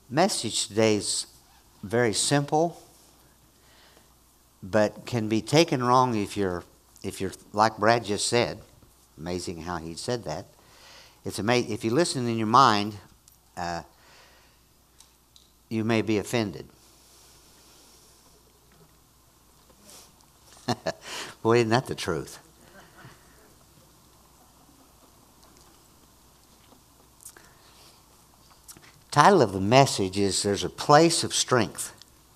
Message today is very simple, but can be taken wrong if you're like Brad just said. Amazing how he said that. It's amazing if you listen in your mind, you may be offended. Boy, isn't that the truth? Title of the message is There's a Place of Strength.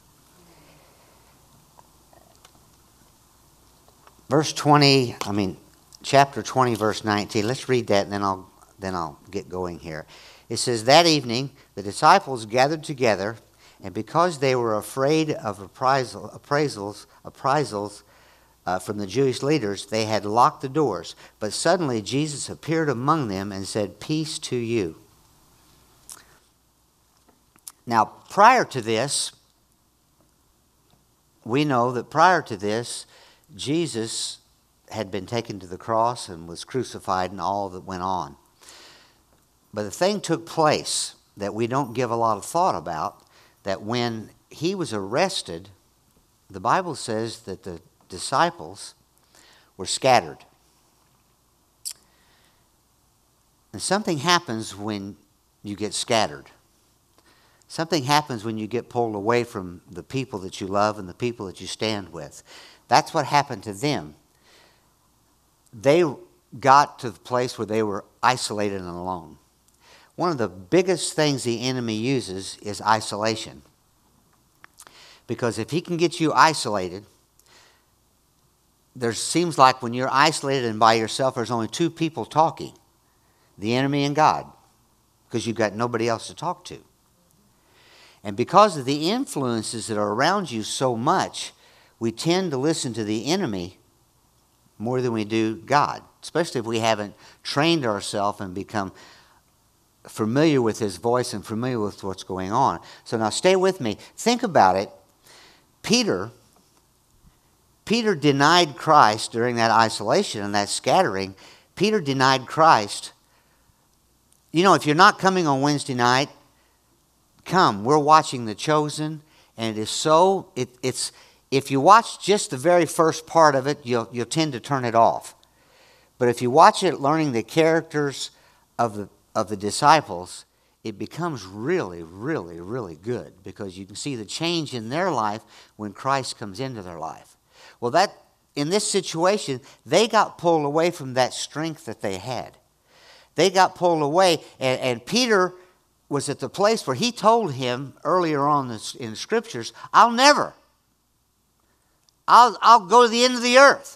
Chapter 20, verse 19. Let's read that and then I'll get going here. It says, that evening the disciples gathered together, and because they were afraid of appraisals from the Jewish leaders, they had locked the doors. But suddenly Jesus appeared among them and said, "Peace to you." Now, prior to this, we know that prior to this, Jesus had been taken to the cross and was crucified and all that went on. But the thing took place that we don't give a lot of thought about, that when he was arrested, the Bible says that the disciples were scattered. And something happens when you get scattered. Something happens when you get pulled away from the people that you love and the people that you stand with. That's what happened to them. They got to the place where they were isolated and alone. One of the biggest things the enemy uses is isolation. Because if he can get you isolated, there seems like when you're isolated and by yourself, there's only two people talking, the enemy and God, because you've got nobody else to talk to. And because of the influences that are around you so much, we tend to listen to the enemy more than we do God, especially if we haven't trained ourselves and become familiar with his voice and familiar with what's going on. So now stay with me. Think about it. Peter denied Christ during that isolation and that scattering. Peter denied Christ. You know, if you're not coming on Wednesday night, come. We're watching The Chosen, and it is so. It's if you watch just the very first part of it, you'll tend to turn it off. But if you watch it, learning the characters of the disciples, it becomes really, really, really good, because you can see the change in their life when Christ comes into their life. Well, that in this situation, they got pulled away from that strength that they had. They got pulled away, and Peter was at the place where he told him earlier on in the Scriptures, I'll go to the end of the earth.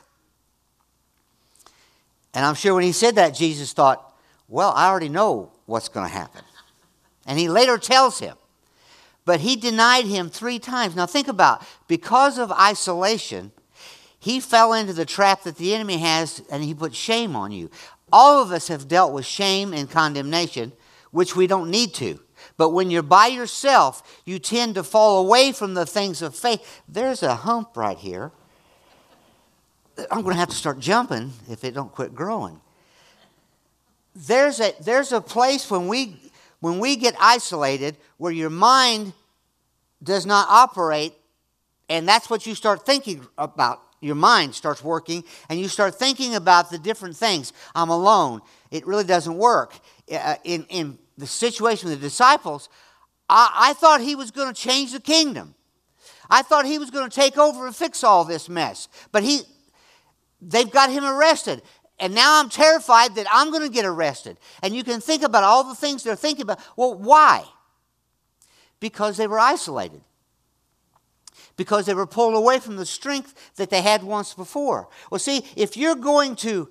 And I'm sure when he said that, Jesus thought, well, I already know what's going to happen. And he later tells him. But he denied him 3 times. Now think about, because of isolation, he fell into the trap that the enemy has, and he put shame on you. All of us have dealt with shame and condemnation, which we don't need to. But when you're by yourself, you tend to fall away from the things of faith. There's a hump right here. I'm going to have to start jumping if it don't quit growing. There's a place when we get isolated where your mind does not operate, and that's what you start thinking about. Your mind starts working, and you start thinking about the different things. I'm alone. It really doesn't work. In the situation with the disciples, I thought he was going to change the kingdom. I thought he was going to take over and fix all this mess. But they've got him arrested. And now I'm terrified that I'm going to get arrested. And you can think about all the things they're thinking about. Well, why? Because they were isolated. Because they were pulled away from the strength that they had once before. Well, see, if you're going to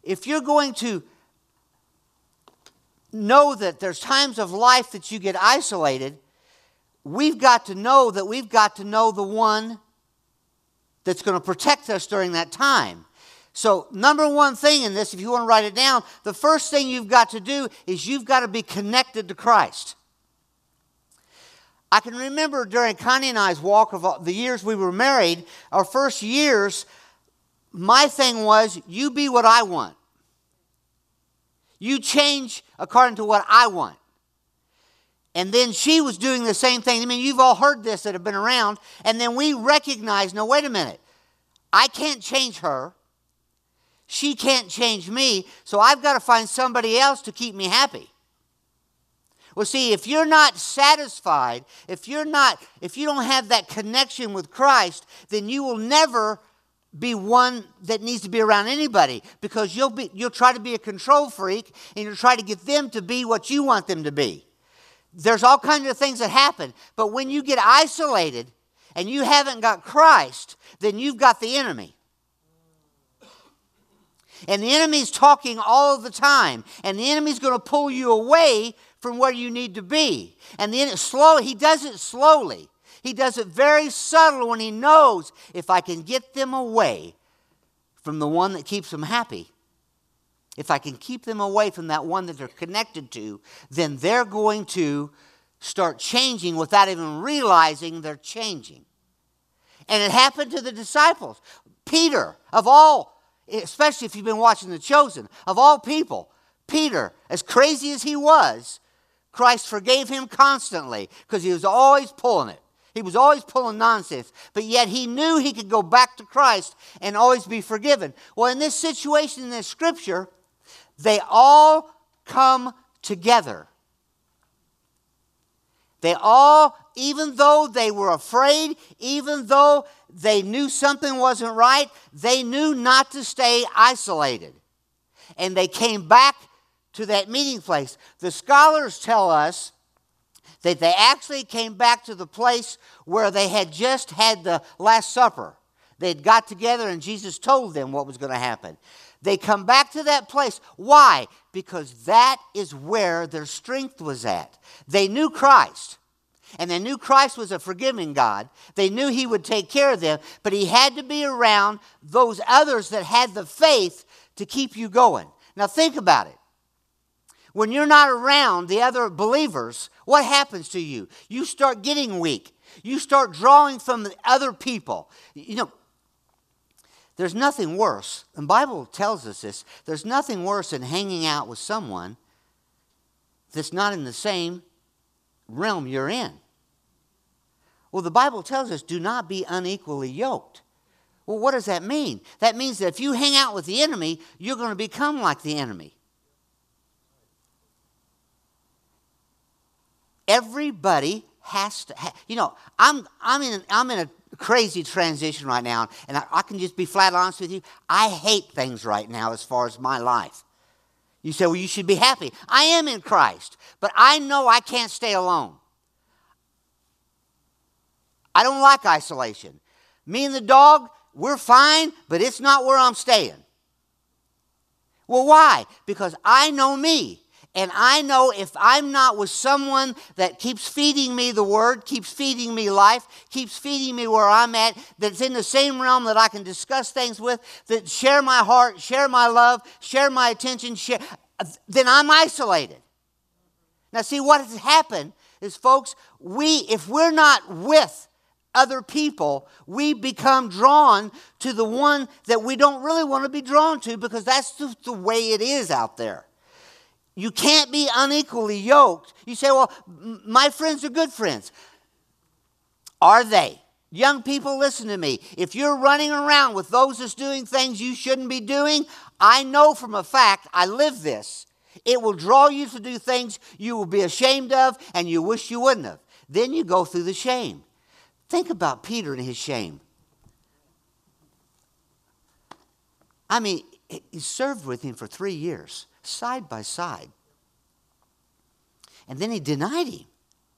know that there's times of life that you get isolated, we've got to know the one that's going to protect us during that time. So, number one thing in this, if you want to write it down, the first thing you've got to do is you've got to be connected to Christ. I can remember during Connie and I's walk of the years we were married, our first years, my thing was, you be what I want. You change according to what I want. And then she was doing the same thing. I mean, you've all heard this that have been around. And then we recognize, no, wait a minute. I can't change her. She can't change me. So I've got to find somebody else to keep me happy. Well, see, if you're not satisfied, if you don't have that connection with Christ, then you will never be one that needs to be around anybody, because you'll try to be a control freak and you'll try to get them to be what you want them to be. There's all kinds of things that happen, but when you get isolated and you haven't got Christ, then you've got the enemy. And the enemy's talking all of the time, and the enemy's going to pull you away from where you need to be. And he does it slowly. He does it very subtle when he knows, if I can get them away from the one that keeps them happy, if I can keep them away from that one that they're connected to, then they're going to start changing without even realizing they're changing. And it happened to the disciples. Peter, especially if you've been watching The Chosen, of all people, Peter, as crazy as he was, Christ forgave him constantly because he was always pulling it. He was always pulling nonsense, but yet he knew he could go back to Christ and always be forgiven. Well, in this situation, in this scripture, they all come together. They all, even though they were afraid, even though they knew something wasn't right, they knew not to stay isolated. And they came back to that meeting place. The scholars tell us that they actually came back to the place where they had just had the Last Supper. They'd got together and Jesus told them what was going to happen. They come back to that place. Why? Because that is where their strength was at. They knew Christ, and they knew Christ was a forgiving God. They knew he would take care of them, but he had to be around those others that had the faith to keep you going. Now think about it. When you're not around the other believers, what happens to you? You start getting weak. You start drawing from the other people. You know, there's nothing worse, and the Bible tells us this, there's nothing worse than hanging out with someone that's not in the same realm you're in. Well, the Bible tells us, do not be unequally yoked. Well, what does that mean? That means that if you hang out with the enemy, you're going to become like the enemy. Everybody has to, I'm in a crazy transition right now, and I can just be flat honest with you. I hate things right now as far as my life. You say, well, you should be happy. I am in Christ, but I know I can't stay alone. I don't like isolation. Me and the dog, we're fine, but it's not where I'm staying. Well, why? Because I know me. And I know if I'm not with someone that keeps feeding me the word, keeps feeding me life, keeps feeding me where I'm at, that's in the same realm that I can discuss things with, that share my heart, share my love, share my attention, then I'm isolated. Now see, what has happened is, folks, if we're not with other people, we become drawn to the one that we don't really want to be drawn to, because that's the way it is out there. You can't be unequally yoked. You say, well, my friends are good friends. Are they? Young people, listen to me. If you're running around with those that's doing things you shouldn't be doing, I know from a fact, I live this. It will draw you to do things you will be ashamed of and you wish you wouldn't have. Then you go through the shame. Think about Peter and his shame. I mean, he served with him for 3 years. Side by side. And then he denied him.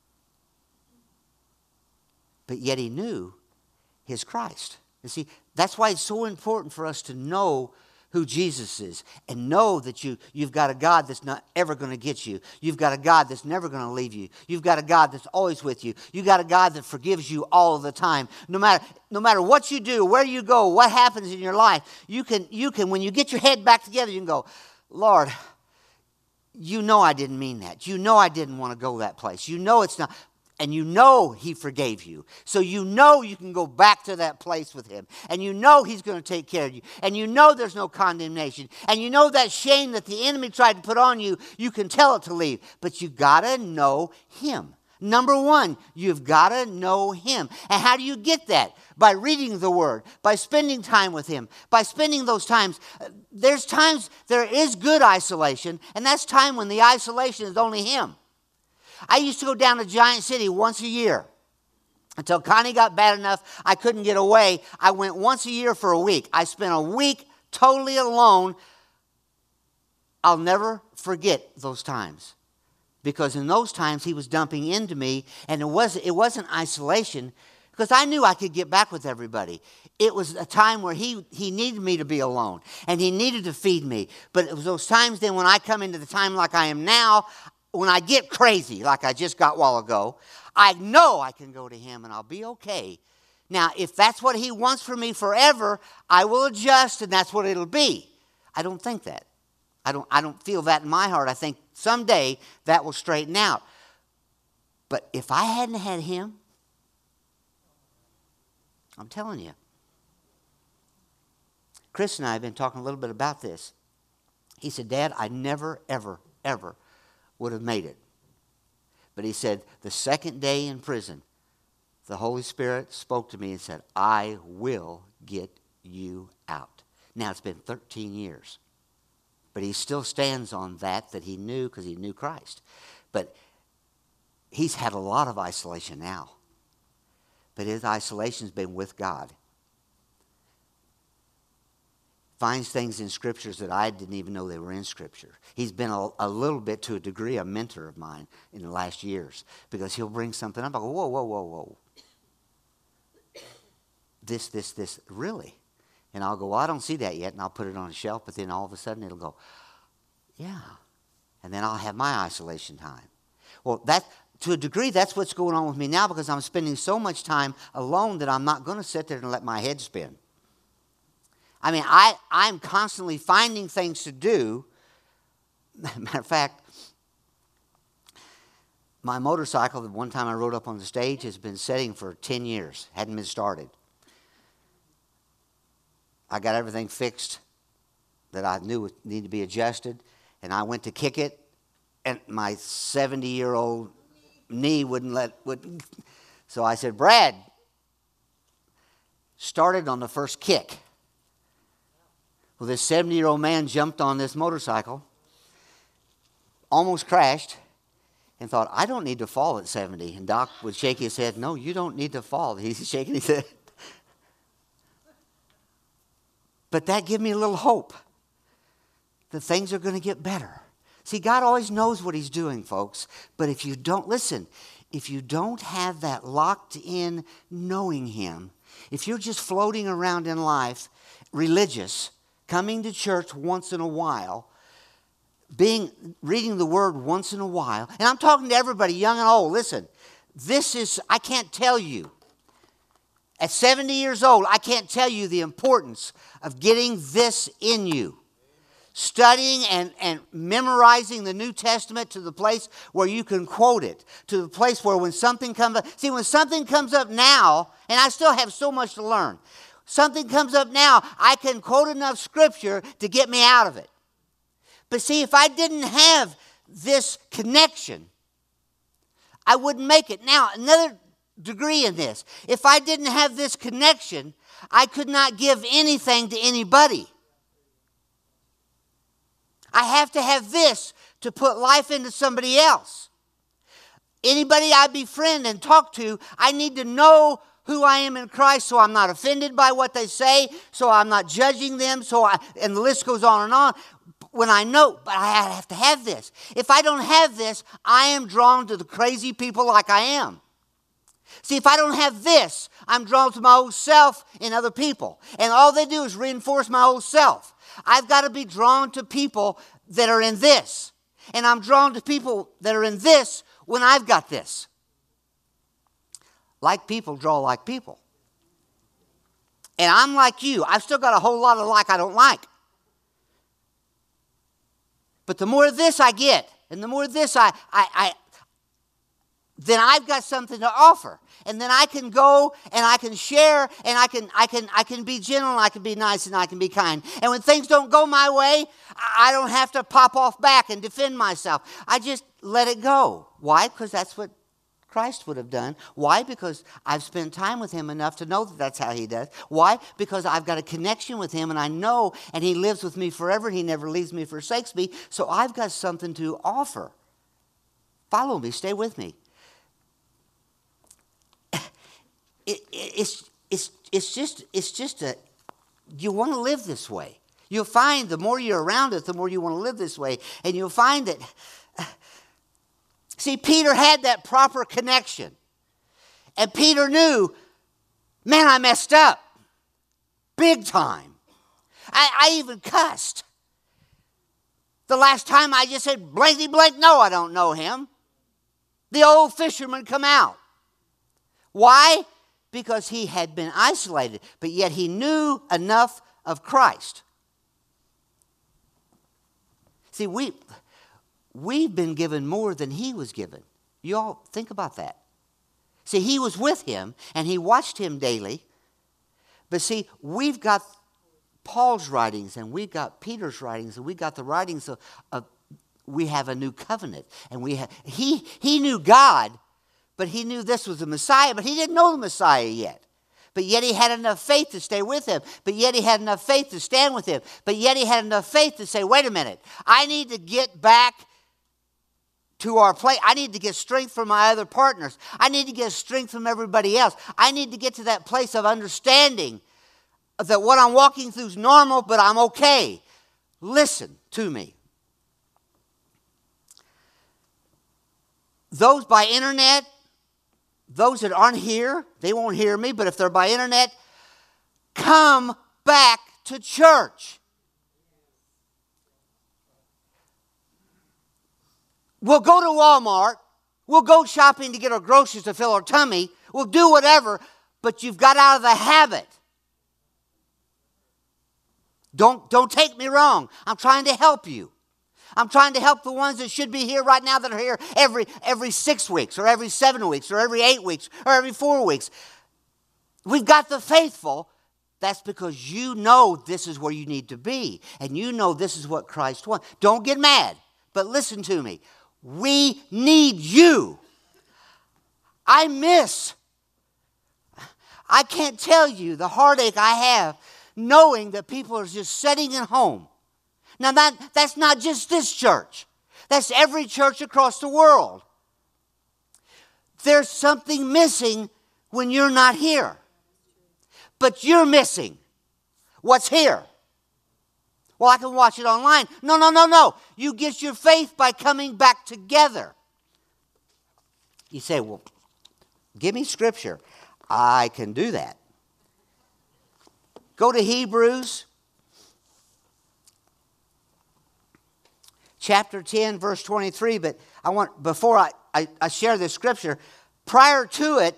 But yet he knew his Christ. You see, that's why it's so important for us to know who Jesus is, and know that you've got a God that's not ever going to get you. You've got a God that's never going to leave you. You've got a God that's always with you. You've got a God that forgives you all of the time. No matter what you do, where you go, what happens in your life, you can when you get your head back together, you can go, Lord, you know I didn't mean that. You know I didn't want to go that place. You know it's not. And you know he forgave you. So you know you can go back to that place with him. And you know he's going to take care of you. And you know there's no condemnation. And you know that shame that the enemy tried to put on you, you can tell it to leave. But you got to know him. Number one, you've got to know him. And how do you get that? By reading the word, by spending time with him, by spending those times. There's times there is good isolation, and that's time when the isolation is only him. I used to go down to Giant City once a year until Connie got bad enough I couldn't get away. I went once a year for a week. I spent a week totally alone. I'll never forget those times because in those times he was dumping into me, and it wasn't isolation because I knew I could get back with everybody. It was a time where he needed me to be alone, and he needed to feed me. But it was those times then when I come into the time like I am now, when I get crazy, like I just got a while ago, I know I can go to him and I'll be okay. Now, if that's what he wants for me forever, I will adjust and that's what it'll be. I don't think that. I don't feel that in my heart. I think someday that will straighten out. But if I hadn't had him, I'm telling you. Chris and I have been talking a little bit about this. He said, Dad, I never, ever, ever would have made it. But he said, the second day in prison, the Holy Spirit spoke to me and said, I will get you out. Now, it's been 13 years. But he still stands on that he knew because he knew Christ. But he's had a lot of isolation now. But his isolation's been with God. Finds things in scriptures that I didn't even know they were in scripture. He's been a little bit, to a degree, a mentor of mine in the last years because he'll bring something up. I go, whoa, whoa, whoa, whoa. This, really? And I'll go, well, I don't see that yet, and I'll put it on a shelf, but then all of a sudden it'll go, yeah. And then I'll have my isolation time. Well, to a degree, that's what's going on with me now because I'm spending so much time alone that I'm not going to sit there and let my head spin. I mean, I'm constantly finding things to do. Matter of fact, my motorcycle, the one time I rode up on the stage, has been sitting for 10 years. Hadn't been started. I got everything fixed that I knew needed to be adjusted. And I went to kick it, and my 70-year-old knee wouldn't. So I said, Brad, started on the first kick. Well, this 70-year-old man jumped on this motorcycle, almost crashed, and thought, I don't need to fall at 70. And Doc would shake his head, no, you don't need to fall. He's shaking his head. But that gave me a little hope that things are going to get better. See, God always knows what he's doing, folks. But if you don't, listen, if you don't have that locked in knowing him, if you're just floating around in life, religious, coming to church once in a while, reading the word once in a while, and I'm talking to everybody, young and old, listen, I can't tell you, at 70 years old, I can't tell you the importance of getting this in you. Studying and memorizing the New Testament to the place where you can quote it, to the place where when something comes up, see, when something comes up now, and I still have so much to learn, something comes up now, I can quote enough scripture to get me out of it. But see, if I didn't have this connection, I wouldn't make it. Now, another degree in this. If I didn't have this connection, I could not give anything to anybody. I have to have this to put life into somebody else. Anybody I befriend and talk to, I need to know who I am in Christ so I'm not offended by what they say, so I'm not judging them, and the list goes on and on. When I know, but I have to have this. If I don't have this, I am drawn to the crazy people like I am. See, if I don't have this, I'm drawn to my old self in other people. And all they do is reinforce my old self. I've got to be drawn to people that are in this. And I'm drawn to people that are in this when I've got this. Like people draw like people. And I'm like you. I've still got a whole lot of like I don't like. But the more of this I get, and the more of this then I've got something to offer. And then I can go and I can share and I can be gentle and I can be nice and I can be kind. And when things don't go my way, I don't have to pop off back and defend myself. I just let it go. Why? Because that's what Christ would have done. Why? Because I've spent time with him enough to know that that's how he does. Why? Because I've got a connection with him and I know, and he lives with me forever. He never leaves me, forsakes me. So I've got something to offer. Follow me. Stay with me. It's just a, you want to live this way. You'll find the more you're around it, the more you want to live this way. And you'll find that, see, Peter had that proper connection. And Peter knew, man, I messed up. Big time. I even cussed. The last time I just said, blankety blank, no, I don't know him. The old fisherman come out. Why? Because he had been isolated, but yet he knew enough of Christ. See, we've been given more than he was given. You all think about that. See, he was with him, and he watched him daily. But see, we've got Paul's writings, and we've got Peter's writings, and we got the writings of we have a new covenant. And he knew God, but he knew this was the Messiah, but he didn't know the Messiah yet. But yet he had enough faith to stay with him. But yet he had enough faith to stand with him. But yet he had enough faith to say, wait a minute, I need to get back to our place. I need to get strength from my other partners. I need to get strength from everybody else. I need to get to that place of understanding that what I'm walking through is normal, but I'm okay. Listen to me. Those by internet, those that aren't here, they won't hear me, but if they're by internet, come back to church. We'll go to Walmart. We'll go shopping to get our groceries to fill our tummy. We'll do whatever, but you've got out of the habit. Don't take me wrong. I'm trying to help you. I'm trying to help the ones that should be here right now that are here every 6 weeks or every 7 weeks or every 8 weeks or every 4 weeks. We've got the faithful. That's because you know this is where you need to be. And you know this is what Christ wants. Don't get mad, but listen to me. We need you. I can't tell you the heartache I have knowing that people are just sitting at home. Now, that's not just this church. That's every church across the world. There's something missing when you're not here. But you're missing what's here. Well, I can watch it online. No. You get your faith by coming back together. You say, well, give me scripture. I can do that. Go to Hebrews chapter 10, verse 23, but before I share this scripture, prior to it,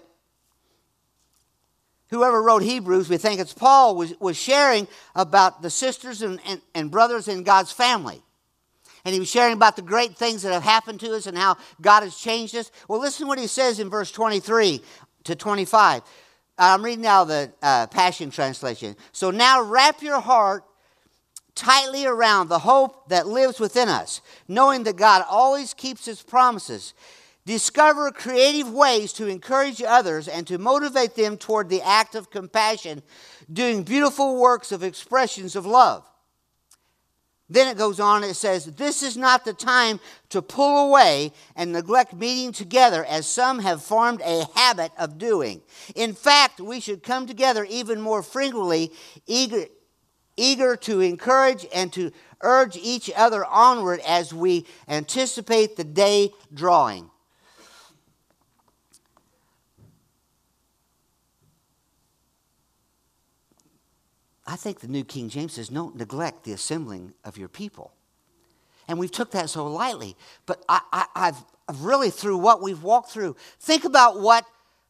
whoever wrote Hebrews, we think it's Paul, was sharing about the sisters and brothers in God's family. And he was sharing about the great things that have happened to us and how God has changed us. Well, listen to what he says in verse 23 to 25. I'm reading now the Passion Translation. So now wrap your heart tightly around the hope that lives within us, knowing that God always keeps his promises. Discover creative ways to encourage others and to motivate them toward the act of compassion, doing beautiful works of expressions of love. Then it goes on, it says, this is not the time to pull away and neglect meeting together as some have formed a habit of doing. In fact, we should come together even more frequently, eager to encourage and to urge each other onward as we anticipate the day drawing. I think the New King James says, don't neglect the assembling of your people. And we've took that so lightly. But I've really, through what we've walked through, think about what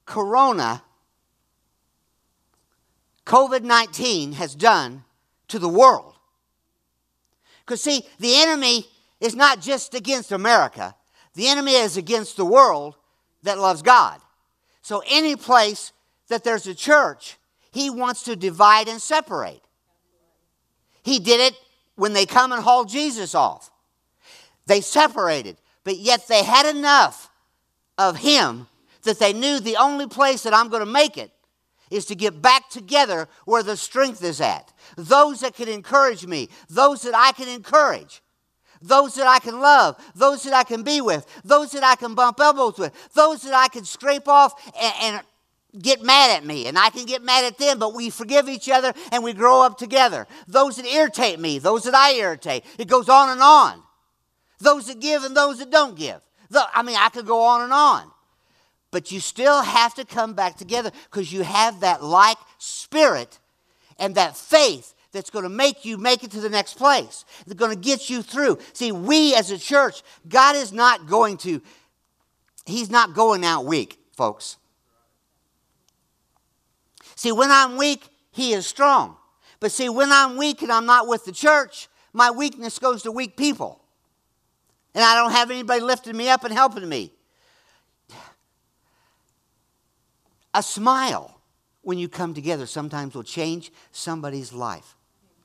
COVID-19 has done to the world. Because see, the enemy is not just against America. The enemy is against the world that loves God. So any place that there's a church, he wants to divide and separate. He did it when they come and hauled Jesus off. They separated, but yet they had enough of him that they knew the only place that I'm going to make it is to get back together where the strength is at. Those that can encourage me, those that I can encourage, those that I can love, those that I can be with, those that I can bump elbows with, those that I can scrape off and get mad at me, and I can get mad at them, but we forgive each other and we grow up together. Those that irritate me, those that I irritate. It goes on and on. Those that give and those that don't give. I could go on and on. But you still have to come back together because you have that like spirit and that faith that's going to make you make it to the next place. That's going to get you through. See, we as a church, God is not going to, he's not going out weak, folks. See, when I'm weak, he is strong. But see, when I'm weak and I'm not with the church, my weakness goes to weak people. And I don't have anybody lifting me up and helping me. A smile when you come together sometimes will change somebody's life.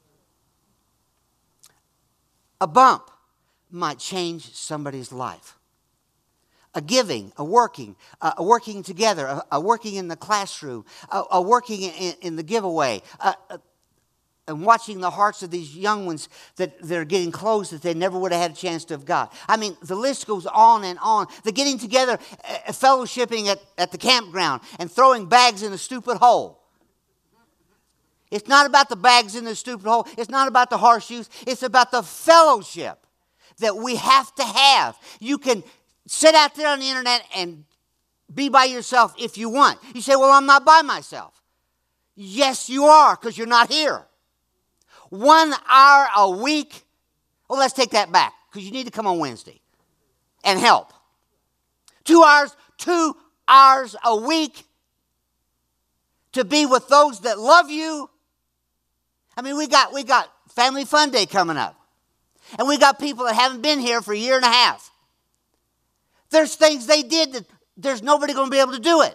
A bump might change somebody's life. A giving, a working together, a working in the classroom, a working in the giveaway, and watching the hearts of these young ones that they're getting clothes that they never would have had a chance to have got. I mean, the list goes on and on. The getting together, fellowshipping at the campground and throwing bags in a stupid hole. It's not about the bags in the stupid hole. It's not about the horseshoes. It's about the fellowship that we have to have. You can sit out there on the internet and be by yourself if you want. You say, well, I'm not by myself. Yes, you are, because you're not here. 1 hour a week. Well, let's take that back, because you need to come on Wednesday and help. 2 hours a week to be with those that love you. I mean, we got Family Fun Day coming up. And we got people that haven't been here for a year and a half. There's things they did that there's nobody going to be able to do it.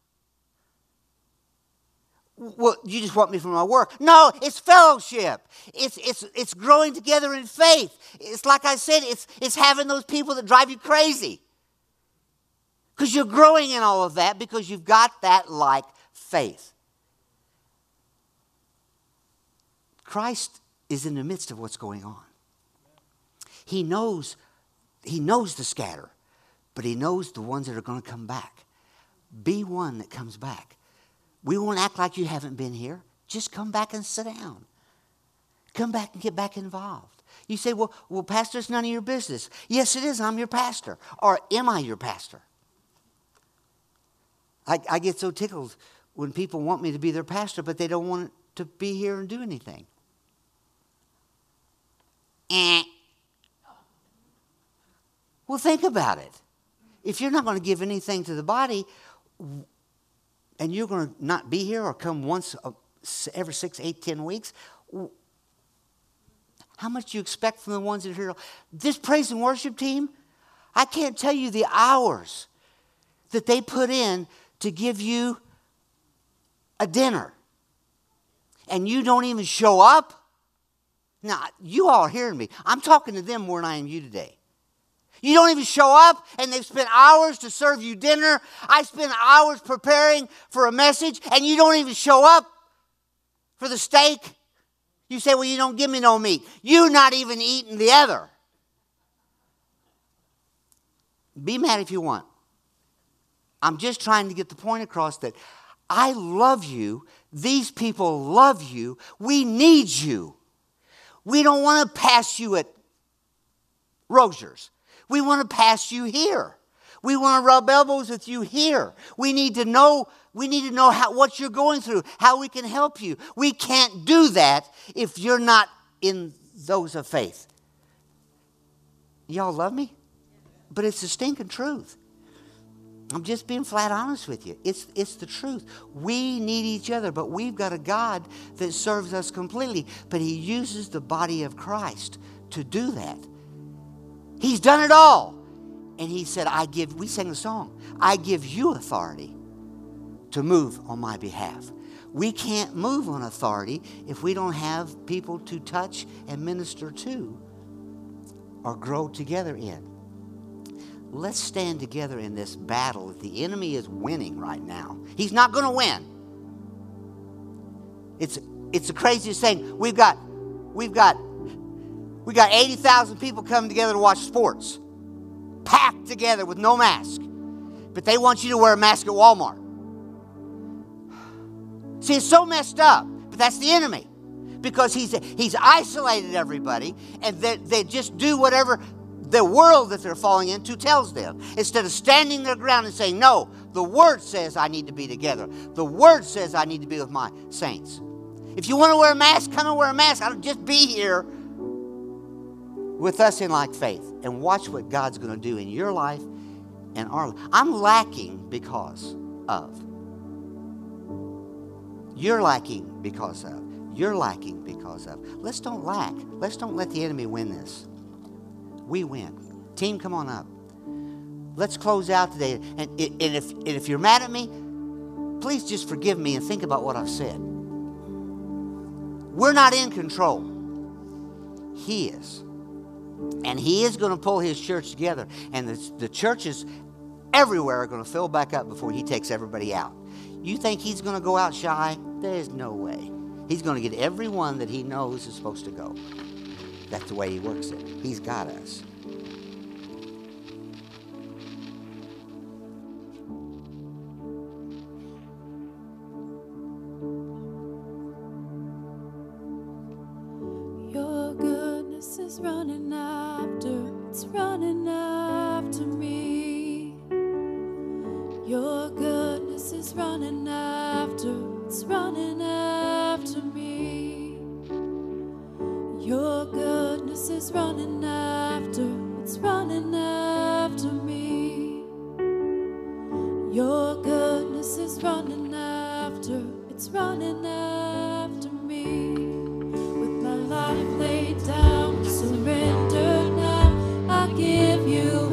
Well, you just want me for my work. No, it's fellowship. It's growing together in faith. It's like I said, it's having those people that drive you crazy. Because you're growing in all of that because you've got that like faith. Christ is in the midst of what's going on. He knows the scatter, but he knows the ones that are going to come back. Be one that comes back. We won't act like you haven't been here. Just come back and sit down. Come back and get back involved. You say, well, pastor, it's none of your business. Yes, it is. I'm your pastor. Or am I your pastor? I get so tickled when people want me to be their pastor, but they don't want to be here and do anything. Well, think about it. If you're not going to give anything to the body, and you're going to not be here or come once every 6, 8, 10 weeks, how much do you expect from the ones that are here? This praise and worship team, I can't tell you the hours that they put in to give you a dinner. And you don't even show up? Now, you all are hearing me. I'm talking to them more than I am you today. You don't even show up, and they've spent hours to serve you dinner. I spent hours preparing for a message, and you don't even show up for the steak. You say, well, you don't give me no meat. You're not even eating the other. Be mad if you want. I'm just trying to get the point across that I love you. These people love you. We need you. We don't want to pass you at Rosier's. We want to pass you here. We want to rub elbows with you here. We need to know what you're going through, how we can help you. We can't do that if you're not in those of faith. Y'all love me? But it's the stinking truth. I'm just being flat honest with you. It's the truth. We need each other, but we've got a God that serves us completely. But he uses the body of Christ to do that. He's done it all. And he said, we sang the song, I give you authority to move on my behalf. We can't move on authority if we don't have people to touch and minister to or grow together in. Let's stand together in this battle that the enemy is winning right now. He's not going to win. It's the craziest thing. We've got 80,000 people coming together to watch sports, packed together with no mask. But they want you to wear a mask at Walmart. See, it's so messed up, but that's the enemy. Because he's isolated everybody, and they just do whatever the world that they're falling into tells them. Instead of standing their ground and saying, no, the Word says I need to be together. The Word says I need to be with my saints. If you want to wear a mask, come and wear a mask. I'll just be here with us in like faith and watch what God's going to do in your life and our life. I'm lacking because of. You're lacking because of. You're lacking because of. Let's don't lack. Let's don't let the enemy win this. We win. Team, come on up. Let's close out today. And if you're mad at me, please just forgive me and think about what I've said. We're not in control. He is. And He is going to pull His church together. And the churches everywhere are going to fill back up before He takes everybody out. You think He's going to go out shy? There's no way. He's going to get everyone that He knows is supposed to go. That's the way He works it. He's got us. Your goodness is running after, it's running after me. Your goodness is running after, it's running after me. Your goodness is running after, it's running after me. Your goodness is running after, it's running after me. With my life laid down, surrendered now, I give you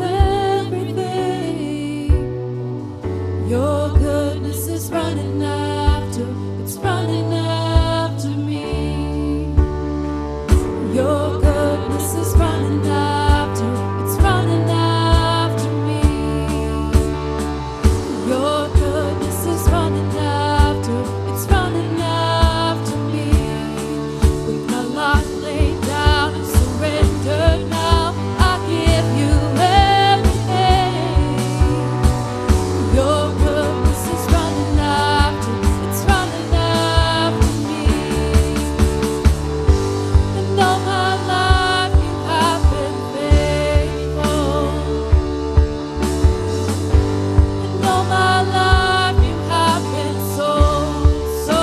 everything. Your goodness is running after, it's running after me. Your goodness is running after, it's running after me. Your goodness is running after, it's running after me. With my life laid down and surrendered now, I give you everything. Your goodness is running after, it's running after me. And all my life you have been faithful. And all my life you have been so, so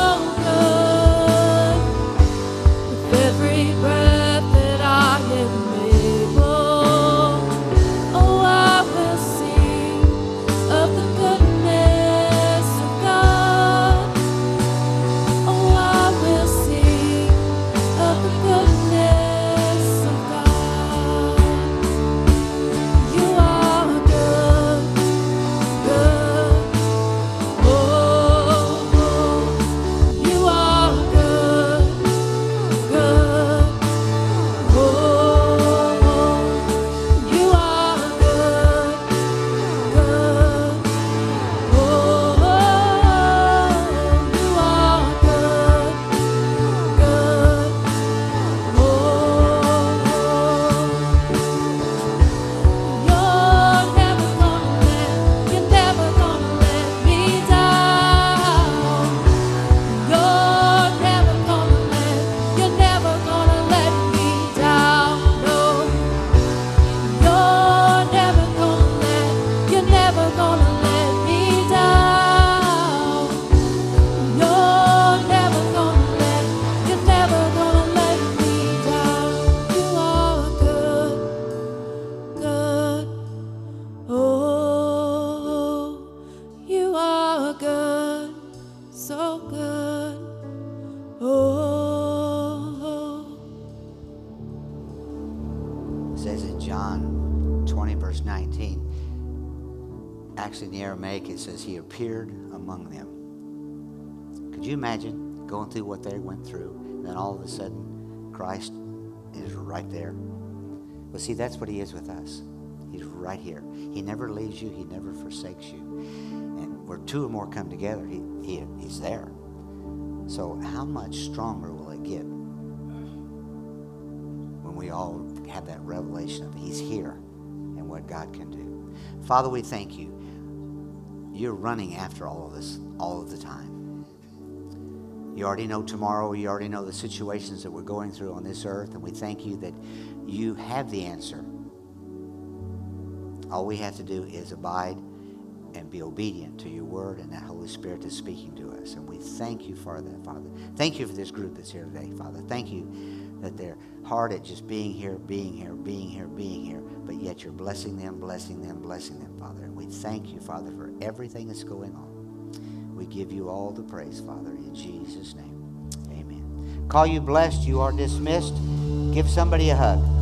good. With every breath that I am able, oh, I will sing of the goodness of God. Oh, I will sing of the goodness of God. You are good, good. Oh, you are good, good. Oh, you are good, good. Oh, you are good, good. You're never gonna let me down. You're never gonna let me down. No, you're never gonna let me down. You're never gonna let me down. You are good, good. Oh, you are good, so good. Oh, It says in John 20, verse 19, Actually, in the Aramaic, it says he appeared among them. Could you imagine going through what they went through, and then all of a sudden, Christ is right there? Well, see, that's what he is with us. He's right here. He never leaves you. He never forsakes you. And where two or more come together, he's there. So how much stronger will it get when we all have that revelation of he's here and what God can do? Father, we thank you. You're running after all of this all of the time. You already know tomorrow. You already know the situations that we're going through on this earth. And we thank you that you have the answer. All we have to do is abide and be obedient to your word and that Holy Spirit is speaking to us. And we thank you for that, Father. Thank you for this group that's here today, Father. Thank you that they're hard at just being here, but yet you're blessing them, Father. And we thank you, Father, for everything that's going on. We give you all the praise, Father, in Jesus' name. Amen. Call you blessed. You are dismissed. Give somebody a hug.